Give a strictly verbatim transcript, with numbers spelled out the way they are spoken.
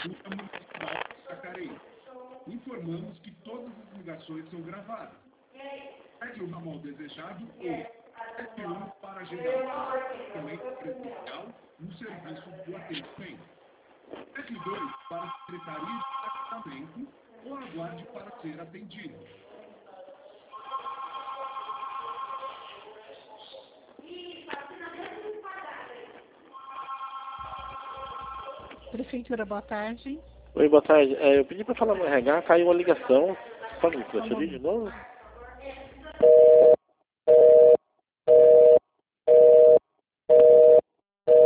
Escuta Municipal de Sacareí. Informamos que todas as ligações são gravadas. Pegue o ramal desejado ou sete um para agendar atendimento presencial no serviço do atendimento. sete dois para a Secretaria de Tratamento ou aguarde para ser atendido. Prefeitura, boa tarde. Oi, boa tarde. É, eu pedi para falar no R H, caiu uma ligação. Pode me transferir de novo?